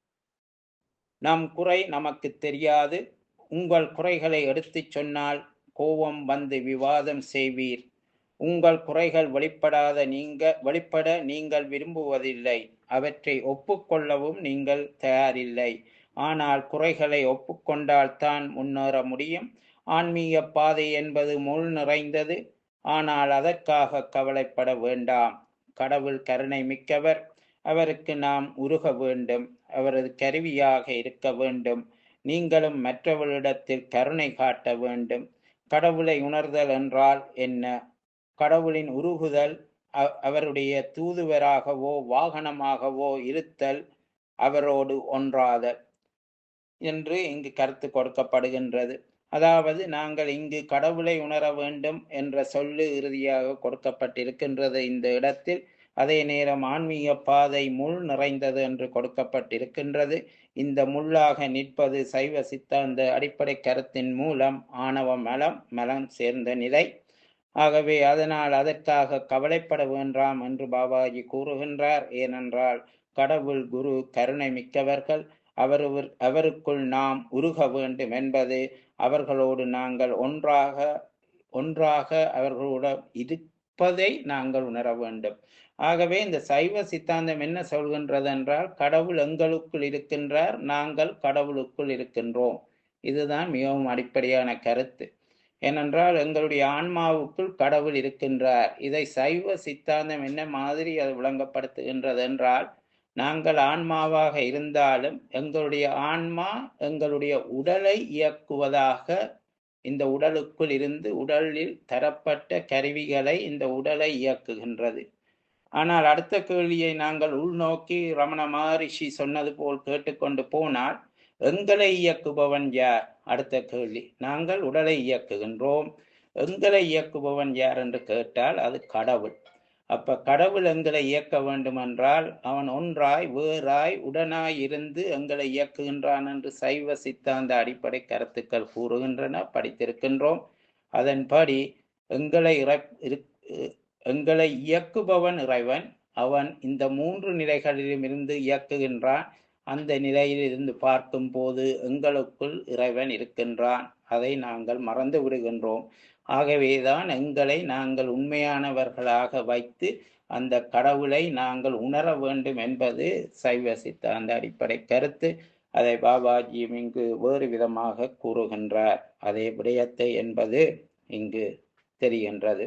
நம் குறை நமக்கு தெரியாது. உங்கள் குறைகளை எடுத்துச் சொன்னால் கோபம் வந்து விவாதம் செய்வீர். உங்கள் குறைகள் வெளிப்பட நீங்கள் விரும்புவதில்லை. அவற்றை ஒப்புக்கொள்ளவும் நீங்கள் தயாரில்லை. ஆனால் குறைகளை ஒப்புக்கொண்டால்தான் முன்னேற முடியும். ஆன்மீக பாதை என்பது முள் நிறைந்தது. ஆனால் அதற்காக கவலைப்பட வேண்டாம். கடவுள் கருணை மிக்கவர். அவருக்கு நாம் உருக வேண்டும். அவரது கருவியாக இருக்க வேண்டும். நீங்களும் மற்றவர்களிடத்தில் கருணை காட்ட வேண்டும். கடவுளை உணர்தல் என்றால் என்ன? கடவுளின் உருகுதல், அவருடைய தூதுவராகவோ வாகனமாகவோ இருத்தல், அவரோடு ஒன்றாதல் என்று இங்கு கருத்து கொடுக்கப்படுகின்றது. அதாவது நாங்கள் இங்கு கடவுளை உணர வேண்டும் என்ற சொல்லு இறுதியாக கொடுக்கப்பட்டிருக்கின்றது இந்த இடத்தில். அதே நேரம் ஆன்மீக பாதை முள் நிறைந்தது என்று கொடுக்கப்பட்டிருக்கின்றது. இந்த முள்ளாக நிற்பது சைவ சித்தாந்த அடிப்படை கருத்தின் மூலம் ஆணவ மலம் சேர்ந்த நிலை. ஆகவே அதனால் அதற்காக கவலைப்பட வேண்டாம் என்று பாபாஜி கூறுகின்றார். ஏனென்றால் கடவுள் குரு கருணை மிக்கவர்கள். அவருக்குள் நாம் உருக வேண்டும் என்பது அவர்களோடு நாங்கள் ஒன்றாக அவர்களுடன் இருப்பதை நாங்கள் உணர வேண்டும். ஆகவே இந்த சைவ சித்தாந்தம் என்ன சொல்கின்றது என்றால், கடவுள் எங்களுக்குள் இருக்கின்றார், நாங்கள் கடவுளுக்குள் இருக்கின்றோம். இதுதான் மிகவும் அடிப்படையான கருத்து. ஏனென்றால் எங்களுடைய ஆன்மாவுக்குள் கடவுள் இருக்கின்றார். இதை சைவ சித்தாந்தம் என்ன மாதிரி அது விளங்கப்படுத்துகின்றது என்றால், நாங்கள் ஆன்மாவாக இருந்தாலும் எங்களுடைய ஆன்மா எங்களுடைய உடலை இயக்குவதாக இந்த உடலுக்குள் இருந்து உடலில் தரப்பட்ட கருவிகளை இந்த உடலை இயக்குகின்றது. ஆனால் அடுத்த கேள்வியை நாங்கள் உள்நோக்கி ரமண மகரிஷி சொன்னது போல் கேட்டுக்கொண்டு போனால், எங்களை இயக்குபவன் யார்? அடுத்த கேள்வி. நாங்கள் உடலை இயக்குகின்றோம், எங்களை இயக்குபவன் யார் என்று கேட்டால் அது கடவுள். அப்ப கடவுள் எங்களை இயக்க வேண்டும் என்றால் அவன் ஒன்றாய் வேறாய் உடனாய் இருந்து எங்களை இயக்குகின்றான் என்று சைவ சித்தாந்த அடிப்படை கருத்துக்கள் கூறுகின்றன, படித்திருக்கின்றோம். அதன்படி எங்களை இயக்குபவன் இறைவன். அவன் இந்த 3 நிலைகளிலும் இருந்து இயக்குகின்றான். அந்த நிலையில் இருந்து பார்க்கும் போது எங்களுக்குள் இறைவன் இருக்கின்றான். அதை நாங்கள் மறந்து விடுகின்றோம். ஆகவேதான் எங்களை நாங்கள் உண்மையானவர்களாக வைத்து அந்த கடவுளை நாங்கள் உணர வேண்டும் என்பது சைவ சித்தாந்த அடிப்படை கருத்து. அதை பாபாஜியும் இங்கு வேறு விதமாக கூறுகின்றார். அதே விடயத்தை என்பது இங்கு தெரிகின்றது.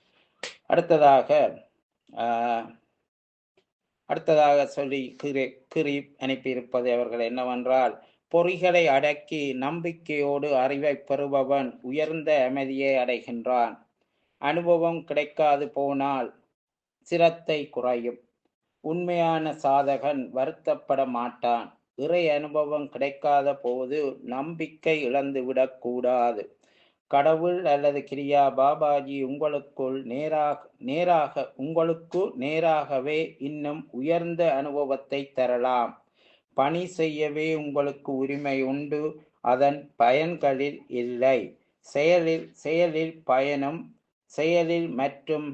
அடுத்ததாக சொல்லி கீறி அனுப்பியிருப்பது அவர்கள் என்னவென்றால், பொறிகளை அடக்கி நம்பிக்கையோடு அறிவை பெறுபவன் உயர்ந்த அமைதியை அடைகின்றான். அனுபவம் கிடைக்காது போனால் சிரத்தை குறையும். உண்மையான சாதகன் வருத்தப்பட மாட்டான். இறை அனுபவம் கிடைக்காத போது நம்பிக்கை இழந்துவிடக் கூடாது. கடவுள் அல்லது கிரியா பாபாஜி உங்களுக்கு நேராகவே இன்னும் உயர்ந்த அனுபவத்தை தரலாம். பணி செய்யவே உங்களுக்கு உரிமை உண்டு, அதன் பயன்களில் இல்லை. செயலில் பயனும் செயலில் மற்றும்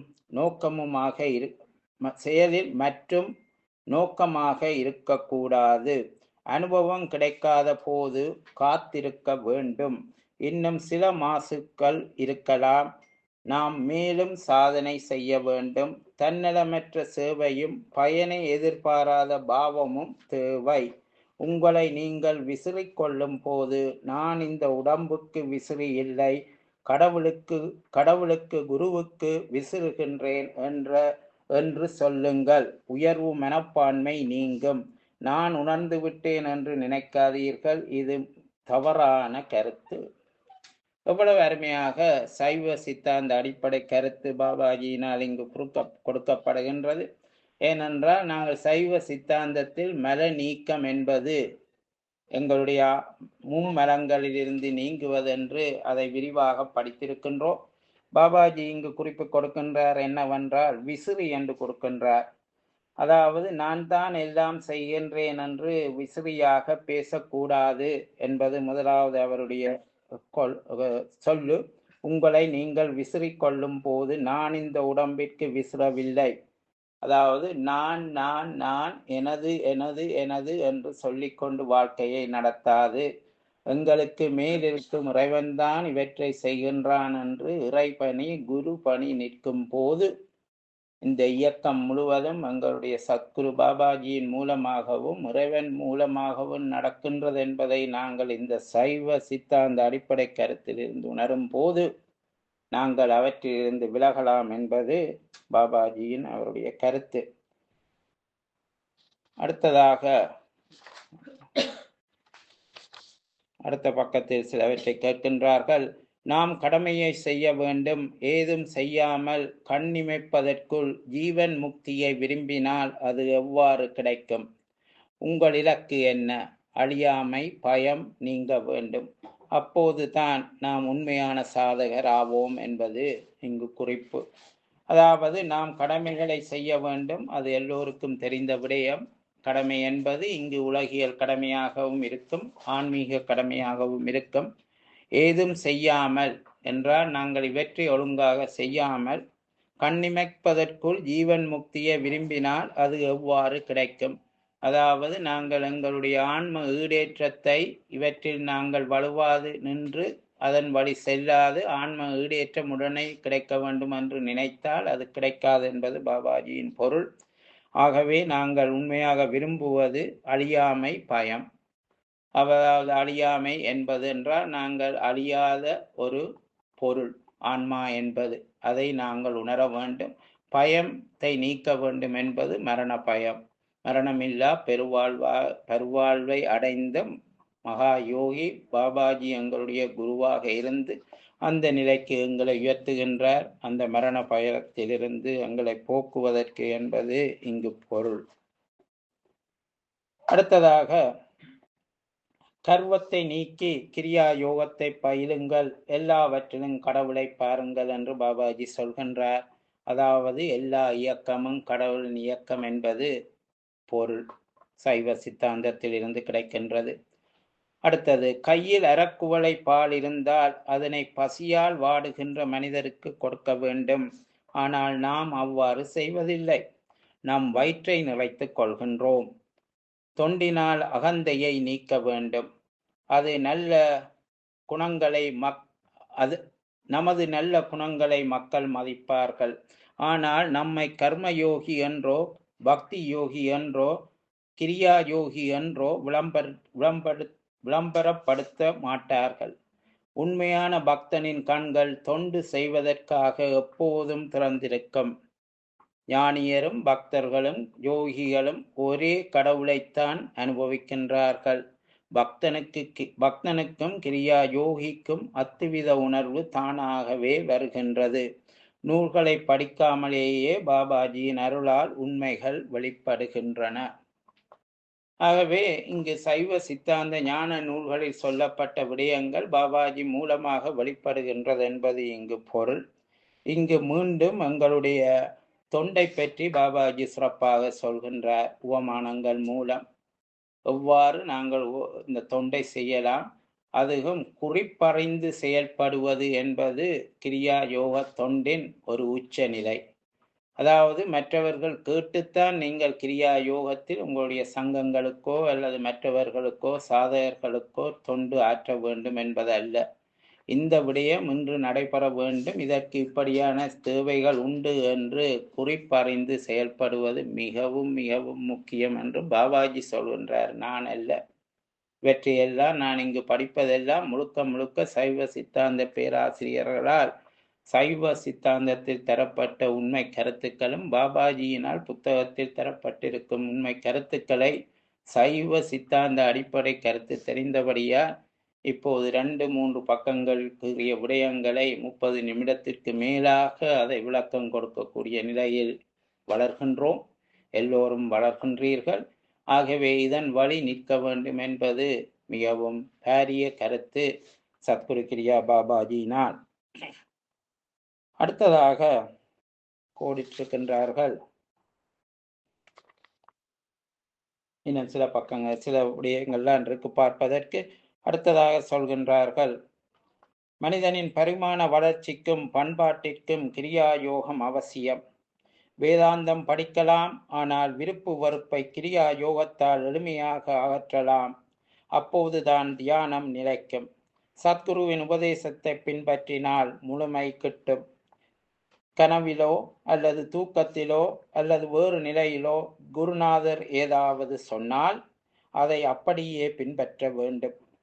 நோக்கமாக இருக்கக்கூடாது. அனுபவம் கிடைக்காத போது காத்திருக்க வேண்டும். இன்னும் சில மாசுக்கள் இருக்கலாம். நாம் மேலும் சாதனை செய்ய வேண்டும். தன்னலமற்ற சேவையும் பயனை எதிர்பாராத பாவமும் தேவை. உங்களை நீங்கள் விசிறிக்கொள்ளும் போது, நான் இந்த உடம்புக்கு விசிறி இல்லை, கடவுளுக்கு குருவுக்கு விசிறுகின்றேன் என்று சொல்லுங்கள். உயர்வு மனப்பான்மை நீங்கும். நான் உணர்ந்து விட்டேன் என்று நினைக்காதீர்கள். இது தவறான கருத்து. எவ்வளவு அருமையாக சைவ சித்தாந்த அடிப்படை கருத்து பாபாஜியினால் இங்கு கொடுக்கப்படுகின்றது. ஏனென்றால் நாங்கள் சைவ சித்தாந்தத்தில் மல நீக்கம் என்பது எங்களுடைய மும்மலங்களிலிருந்து நீங்குவதென்று அதை விரிவாக படித்திருக்கின்றோம். பாபாஜி இங்கு குறிப்பு கொடுக்கின்றார் என்னவென்றால், விசிறி என்று கொடுக்கின்றார். அதாவது நான் தான் எல்லாம் செய்கின்றேன் என்று விசிறியாக பேசக்கூடாது என்பது முதலாவது அவருடைய சொல்லு. உங்களை நீங்கள் விசிறிக்கொள்ளும் போது, நான் இந்த உடம்பிற்கு விசிறவில்லை. அதாவது நான் நான் நான் எனது எனது எனது என்று சொல்லிக்கொண்டு வாழ்க்கையை நடத்தாது. எங்களுக்கு மேலிருக்கும் இறைவன்தான் இவற்றை செய்கின்றான் என்று இறைபணி குரு பணி நிற்கும் போது இந்த இயக்கம் முழுவதும் எங்களுடைய சத்குரு பாபாஜியின் மூலமாகவும் இறைவன் மூலமாகவும் நடக்கின்றது என்பதை நாங்கள் இந்த சைவ சித்தாந்த அடிப்படை கருத்திலிருந்து உணரும் போது நாங்கள் அவற்றிலிருந்து விலகலாம் என்பது பாபாஜியின் அவருடைய கருத்து. அடுத்ததாக அடுத்த பக்கத்தில் சிலவற்றை கேட்கின்றார்கள். நாம் கடமையை செய்ய வேண்டும், ஏதும் செய்யாமல் கண்ணிமைப்பதற்குள் ஜீவன் முக்தியை விரும்பினால் அது எவ்வாறு கிடைக்கும்? உங்கள் இலக்கு என்ன? அழியாமை, பயம் நீங்க வேண்டும். அப்போதுதான் நாம் உண்மையான சாதகர் ஆவோம் என்பது இங்கு குறிப்பு. அதாவது நாம் கடமைகளை செய்ய வேண்டும், அது எல்லோருக்கும் தெரிந்த விடயம். கடமை என்பது இங்கு உலகியல் கடமையாகவும் இருக்கும், ஆன்மீக கடமையாகவும் இருக்கும். ஏதும் செய்யாமல் என்றால் நாங்கள் இவற்றை ஒழுங்காக செய்யாமல் கண்ணிமைப்பதற்குள் ஜீவன் முக்தியை விரும்பினால் அது எவ்வாறு கிடைக்கும்? அதாவது நாங்கள் எங்களுடைய ஆன்ம ஈடேற்றத்தை இவற்றில் நாங்கள் வலுவாது நின்று அதன் வழி செல்லாது ஆன்ம ஈடேற்றம் உடனே கிடைக்க வேண்டும் என்று நினைத்தால் அது கிடைக்காது என்பது பாபாஜியின் பொருள். ஆகவே நாங்கள் உண்மையாக விரும்புவது அழியாமை, பயம். அதாவது அழியாமை என்பது என்றால் நாங்கள் அழியாத ஒரு பொருள் ஆன்மா என்பது, அதை நாங்கள் உணர வேண்டும். பயத்தை நீக்க வேண்டும் என்பது மரண பயம். மரணமில்லா பெருவாழ்வை அடைந்த மகா யோகி பாபாஜி எங்களுடைய குருவாக இருந்து அந்த நிலைக்கு எங்களை உயர்த்துகின்றார், அந்த மரண பயத்திலிருந்து எங்களை போக்குவதற்கு என்பது இங்கு பொருள். அடுத்ததாக கர்வத்தை நீக்கி கிரியா யோகத்தை பயிலுங்கள், எல்லாவற்றிலும் கடவுளை பாருங்கள் என்று பாபாஜி சொல்கின்றார். அதாவது எல்லா இயக்கமும் கடவுளின் இயக்கம் என்பது பொருள் சைவ சித்தாந்தத்தில் இருந்து கிடைக்கின்றது. அடுத்தது, கையில் அறக்குவளை பால் இருந்தால் அதனை பசியால் வாடுகின்ற மனிதருக்கு கொடுக்க வேண்டும். ஆனால் நாம் அவ்வாறு செய்வதில்லை, நம் வயிற்றை நிறைத்துக் கொள்கின்றோம். தொண்டினால் அகந்தையை நீக்க வேண்டும். அது நல்ல குணங்களை நமது நல்ல குணங்களை மக்கள் மதிப்பார்கள். ஆனால் நம்மை கர்மயோகி என்றோ பக்தி யோகி என்றோ கிரியா யோகி என்றோ விளம்பரப்படுத்த மாட்டார்கள். உண்மையான பக்தனின் கண்கள் தொண்டு செய்வதற்காக எப்போதும் திறந்திருக்கும். ஞானியரும் பக்தர்களும் யோகிகளும் ஒரே கடவுளைத்தான் அனுபவிக்கின்றார்கள். பக்தனுக்கும் கிரியா யோகிக்கும் அத்துவித உணர்வு தானாகவே வருகின்றது. நூல்களை படிக்காமலேயே பாபாஜியின் அருளால் உண்மைகள் வெளிப்படுகின்றன. ஆகவே இங்கு சைவ சித்தாந்த ஞான நூல்களில் சொல்லப்பட்ட விடயங்கள் பாபாஜி மூலமாக வெளிப்படுகின்றது என்பது இங்கு பொருள். இங்கு மீண்டும் எங்களுடைய தொண்டை பற்றி பாபாஜி சிறப்பாக சொல்கின்றார். உவமானங்கள் மூலம் எவ்வாறு நாங்கள் இந்த தொண்டை செய்யலாம், அதுவும் குறிப்பறிந்து செயல்படுவது என்பது கிரியா யோக தொண்டின் ஒரு உச்ச நிலை. அதாவது மற்றவர்கள் கேட்டுத்தான் நீங்கள் கிரியா யோகத்தில் உங்களுடைய சங்கங்களுக்கோ அல்லது மற்றவர்களுக்கோ சாதகர்களுக்கோ தொண்டு ஆற்ற வேண்டும் என்பது அல்ல. இந்த விடயம் இன்று நடைபெற வேண்டும், இதற்கு இப்படியான தேவைகள் உண்டு என்று குறிப்பறிந்து செயல்படுவது மிகவும் மிகவும் முக்கியம் என்று பாபாஜி சொல்கின்றார். நான் அல்ல. இவற்றையெல்லாம் நான் இங்கு படிப்பதெல்லாம் முழுக்க முழுக்க சைவ சித்தாந்த பேராசிரியர்களால் சைவ சித்தாந்தத்தில் தரப்பட்ட உண்மை கருத்துக்களும் பாபாஜியினால் புத்தகத்தில் தரப்பட்டிருக்கும் உண்மை கருத்துக்களை சைவ சித்தாந்த அடிப்படை கருத்து தெரிந்தபடியால் இப்போது 2-3 பக்கங்களுக்குரிய விடயங்களை 30 நிமிடத்திற்கு மேலாக அதை விளக்கம் கொடுக்கக்கூடிய நிலையில் வளர்கின்றோம். எல்லோரும் வளர்கின்றீர்கள். ஆகவே இதன் வழி நிற்க வேண்டும் என்பது மிகவும் பாரிய கருத்து சத்குரு கிரியா பாபாஜியினால். அடுத்ததாக கோடிட்டிருக்கின்றார்கள். இன்னும் சில பக்கங்கள் சில விடயங்கள்லாம் இருக்கு பார்ப்பதற்கு. அடுத்ததாக சொல்கின்றார்கள், மனிதனின் பரிமாண வளர்ச்சிக்கும் பண்பாட்டிற்கும் கிரியா யோகம் அவசியம். வேதாந்தம் படிக்கலாம், ஆனால் விருப்பு வெறுப்பை கிரியா யோகத்தால் எளிமையாக அகற்றலாம். அப்போதுதான் தியானம் நிலைக்கும். சத்குருவின் உபதேசத்தை பின்பற்றினால் முழுமை கிட்டும். கனவிலோ அல்லது தூக்கத்திலோ அல்லது வேறு நிலையிலோ குருநாதர் ஏதாவது சொன்னால் அதை அப்படியே பின்பற்ற வேண்டும்.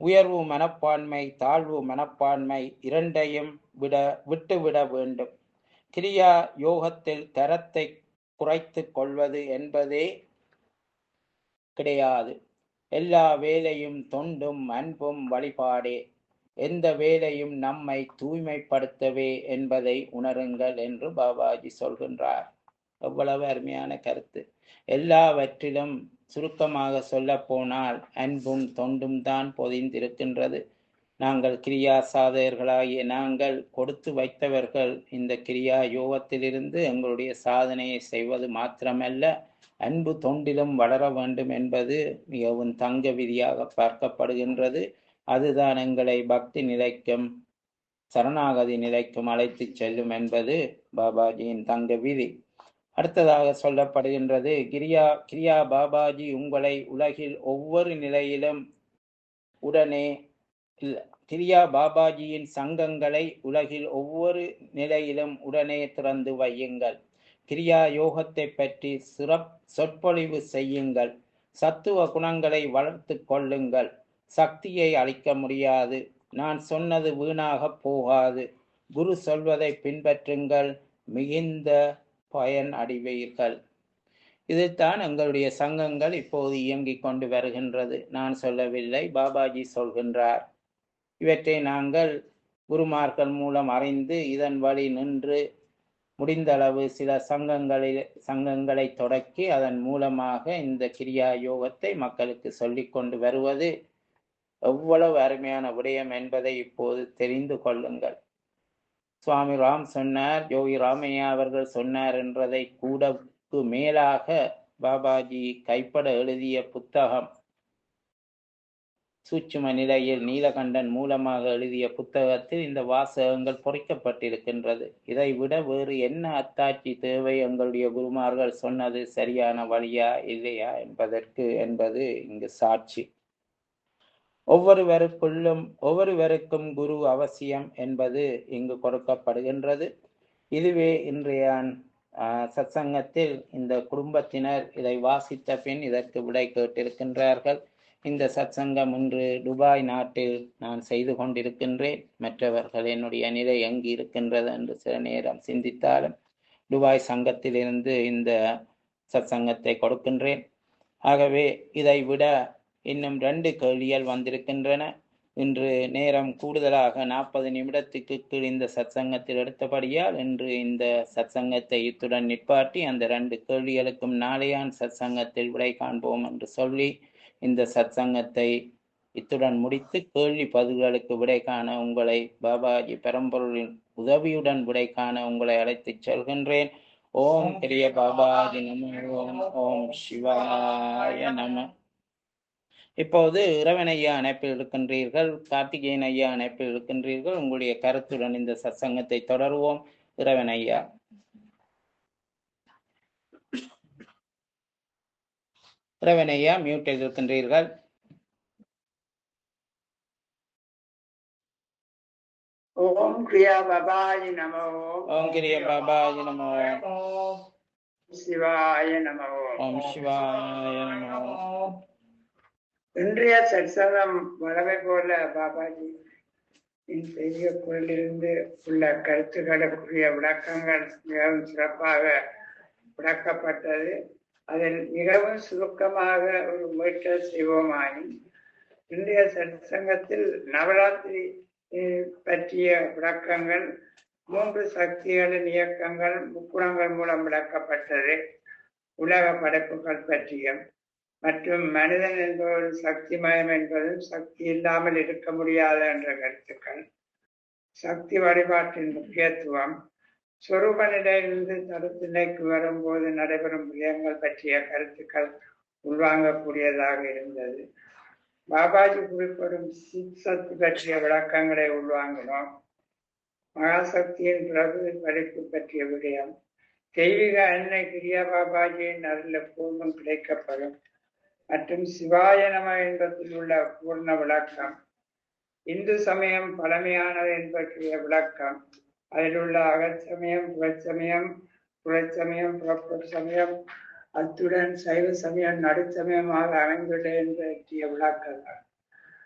உயர்வு மனப்பான்மை தாழ்வு மனப்பான்மை இரண்டையும் விட்டுவிட வேண்டும். கிரியா யோகத்தில் தரத்தை குறைத்து கொள்வது என்பதே கிடையாது. எல்லா வேலையும் தொண்டும் அன்பும் வழிபாடே. எந்த வேலையும் நம்மை தூய்மைப்படுத்தவே என்பதை உணருங்கள் என்று பாபாஜி சொல்கின்றார். எவ்வளவு அருமையான கருத்து! எல்லாவற்றிலும் சுருக்கமாக சொல்ல போனால் அன்பும் தொண்டும் தான் பொதிந்திருக்கின்றது. நாங்கள் கிரியா சாதகர்களாகிய நாங்கள் கொடுத்து வைத்தவர்கள் இந்த கிரியா யோகத்திலிருந்து எங்களுடைய சாதனையை செய்வது மாத்திரமல்ல, அன்பு தொண்டிலும் வளர வேண்டும் என்பது மிகவும் தங்க விதியாக பார்க்கப்படுகின்றது. அதுதான் எங்களை பக்தி நிலைக்கும் சரணாகதி நிலைக்கும் அழைத்து செல்லும் என்பது பாபாஜியின் தங்க விதி. அடுத்ததாக சொல்லப்படுகின்றது, கிரியா பாபாஜி உங்களை உலகில் ஒவ்வொரு நிலையிலும் உடனே கிரியா பாபாஜியின் சங்கங்களை உலகில் ஒவ்வொரு நிலையிலும் உடனே திறந்து வையுங்கள். கிரியா யோகத்தை பற்றி சொற்பொழிவு செய்யுங்கள். சத்துவ குணங்களை வளர்த்து கொள்ளுங்கள். சக்தியை அளிக்க முடியாது. நான் சொன்னது வீணாக போகாது. குரு சொல்வதை பின்பற்றுங்கள். மிகுந்த பயன் அடைவீர்கள். இதுதான் எங்களுடைய சங்கங்கள் இப்போது இயங்கிக் கொண்டு வருகின்றது. நான் சொல்லவில்லை, பாபாஜி சொல்கின்றார். இவற்றை நாங்கள் குருமார்கள் மூலம் அறிந்து இதன் வழி நின்று முடிந்தளவு சில சங்கங்களை தொடக்கி அதன் மூலமாக இந்த கிரியா யோகத்தை மக்களுக்கு சொல்லிக் கொண்டு வருவது எவ்வளவு அருமையான விடயம் என்பதை இப்போது தெரிந்து கொள்ளுங்கள். சுவாமி ராம் சொன்னார், யோகி ராமையா அவர்கள் சொன்னார் என்றதை கூடக்கு மேலாக பாபாஜி கைப்பட எழுதிய புத்தகம், சூட்சும நிலையில் நீலகண்டன் மூலமாக எழுதிய புத்தகத்தில் இந்த வாசகங்கள் பொறிக்கப்பட்டிருக்கின்றது. இதை விட வேறு என்ன அத்தாட்சி தேவை? எங்களுடைய குருமார்கள் சொன்னது சரியான வழியா இல்லையா என்பது இங்கு சாட்சி. ஒவ்வொருவருக்கும் குரு அவசியம் என்பது இங்கு கொடுக்கப்படுகின்றது. இதுவே இன்றைய சத்சங்கத்தில் இந்த குடும்பத்தினர் இதை வாசித்த பின் இதற்கு விடை கேட்டிருக்கின்றார்கள். இந்த சத்சங்கம் இன்று துபாய் நாட்டில் நான் செய்து கொண்டிருக்கின்றேன். மற்றவர்கள் என்னுடைய நிலை எங்கு இருக்கின்றது என்று சில நேரம் சிந்தித்தாலும் துபாய் சங்கத்திலிருந்து இந்த சத்சங்கத்தை கொடுக்கின்றேன். ஆகவே இதை விட இன்னும் 2 கேள்விகள் வந்திருக்கின்றன. இன்று நேரம் கூடுதலாக 40 நிமிடத்துக்கு கீழ் இந்த சத்சங்கத்தில் எடுத்தபடியால் இன்று இந்த சத்சங்கத்தை இத்துடன் நிற்பாட்டி அந்த 2 கேள்விகளுக்கும் நாளையான் சத்சங்கத்தில் விடை காண்போம் என்று சொல்லி இந்த சத்சங்கத்தை இத்துடன் முடித்து கேள்வி பதில்களுக்கு விடை காண உங்களை பாபாஜி பரம்பொருளின் உதவியுடன் விடை காண உங்களை அழைத்துச் செல்கின்றேன். ஓம் கிரிய பாபாஜி நம. ஓம் சிவாய நம. இப்போது இறைவன் ஐயா அணைப்பில் இருக்கின்றீர்கள், கார்த்திகேயன் ஐயா அணைப்பில் இருக்கின்றீர்கள். உங்களுடைய கருத்துடன் இந்த சத்சங்கத்தை தொடருவோம். இறைவன் ஐயா. இறைவன் ஐயா மியூட்டில் இருக்கின்றீர்கள். ஓம் கிரியா பாபாஜி நமோ. ஓம் கிரிய பாபாஜி நமோ. சிவாய நமோ. ஓம் சிவாய நமோ. இன்றைய சத்சங்கம் வளமை போல பாபாஜி பெரிய குரலிலிருந்து உள்ள கருத்துக்களுக்குரிய விளக்கங்கள் மிகவும் சிறப்பாக விளக்கப்பட்டது. அதில் மிகவும் சுருக்கமாக ஒரு மீட்டல் செய்வோமாயின், இன்றைய சத்சங்கத்தில் நவராத்திரி பற்றிய விளக்கங்கள், 3 சக்திகளின் இயக்கங்கள், முக்குணங்கள் மூலம் விளக்கப்பட்டது. உலக படைப்புகள் பற்றியும் மற்றும் மனிதன் என்பவர் சக்திமயம் என்பதும் சக்தி இல்லாமல் இருக்க முடியாது என்ற கருத்துக்கள், சக்தி வழிபாட்டின் முக்கியத்துவம், சொரூப நிலையிலிருந்து தடுப்பு நிலைக்கு வரும்போது நடைபெறும் விடயங்கள் பற்றிய கருத்துக்கள் உள்வாங்கக்கூடியதாக இருந்தது. பாபாஜி குறிப்பிடும் சக்தி பற்றிய விளக்கங்களை உள்வாங்கினோம். மகாசக்தியின் பிரதிபலிப்பு பற்றிய விடயம், தெய்வீக அன்னை கிரியா பாபாஜியின் அருள் எப்போதும் கிடைக்கப்படும் மற்றும் சிவாய நம என்பதில் உள்ள பூர்ண விளக்கம், இந்து சமயம் பழமையானது என்பற்றிய விளக்கம், அதில் உள்ள அகச்சமயம், புறச்சமயம், புறச்சமயம், புறப்பொரு சமயம், அத்துடன் சைவ சமயம் நடுச்சமயமாக அமைந்துள்ள என்பற்றிய விளக்கங்கள்,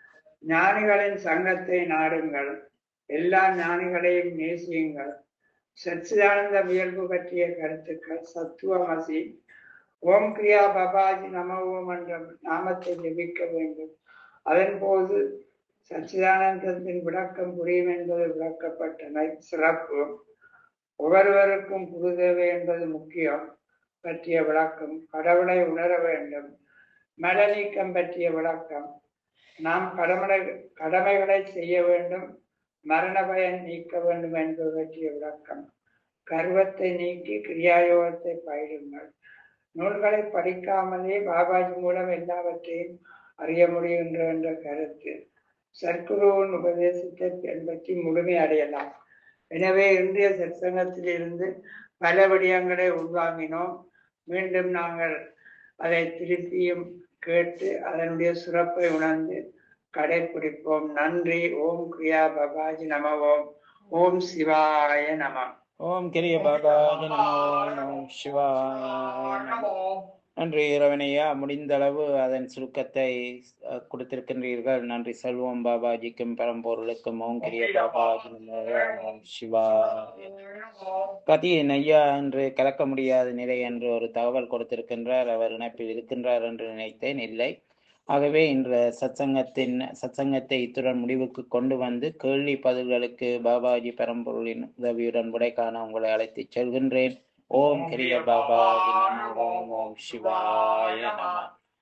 ஞானிகளின் சங்கத்தை நாடுங்கள், எல்லா ஞானிகளையும் நேசியுங்கள். சச்சிதானந்த இயல்பு பற்றிய கருத்துக்கள் சத்துவமசி, ஓம் கிரியா பாபாஜி நம ஓம் என்ற நாமத்தை ஜெபிக்க வேண்டும். அதன் போது சச்சிதானந்தத்தின் விளக்கம் புரியும் என்பது விளக்கப்பட்டன. சிறப்பு ஒவ்வொருவருக்கும் புது தேவை என்பது முக்கியம் பற்றிய விளக்கம், கடவுளை உணர வேண்டும், மல நீக்கம் பற்றிய விளக்கம், நாம் கடமைகளை செய்ய வேண்டும், மரண பயன் நீக்க வேண்டும் என்பது பற்றிய விளக்கம், கர்வத்தை நீக்கி கிரியாயோகத்தை பயிலுங்கள், நூல்களை படிக்காமலே பாபாஜி மூலம் எல்லாவற்றையும் அறிய முடிகின்ற என்ற கருத்து, சர்க்குருவின் உபதேசத்தை பின்பற்றி முழுமை அடையலாம். எனவே இன்றைய சத்சங்கத்தில் இருந்து பல விடயங்களை உள்வாங்கினோம். மீண்டும் நாங்கள் அதை திருப்பியும் கேட்டு அதனுடைய சிறப்பை உணர்ந்து கடைபிடிப்போம். நன்றி. ஓம் கிரியா பாபாஜி நம ஓம். ஓம் சிவாய நம. ஓம் கிரிய பாபாஜி நமோ. ஓம் சிவாய நமோ. நன்றி இரவனையா, முடிந்த அளவு அதன் சுருக்கத்தை கொடுத்திருக்கின்றீர்கள். நன்றி. செல்வம் பாபாஜிக்கும் பரம்பொருளுக்கும் ஓம் கிரிய பாபாஜி நமோ. ஓம் சிவாய. கதியின் ஐயா என்று கலக்க முடியாத நிலை என்று ஒரு தகவல் கொடுத்திருக்கின்றார். அவர் இணைப்பில் இருக்கின்றார் என்று நினைத்தேன். இல்லை. ஆகவே இன்று சத்சங்கத்தை இத்துடன் முடிவுக்கு கொண்டு வந்து கேள்வி பதில்களுக்கு பாபாஜி பரம்பொருளின் உதவியுடன் விடை காண உங்களை அழைத்து செல்கின்றேன். ஓம் கிரிய பாபாஜி நமோ. ஓம் சிவாய நம.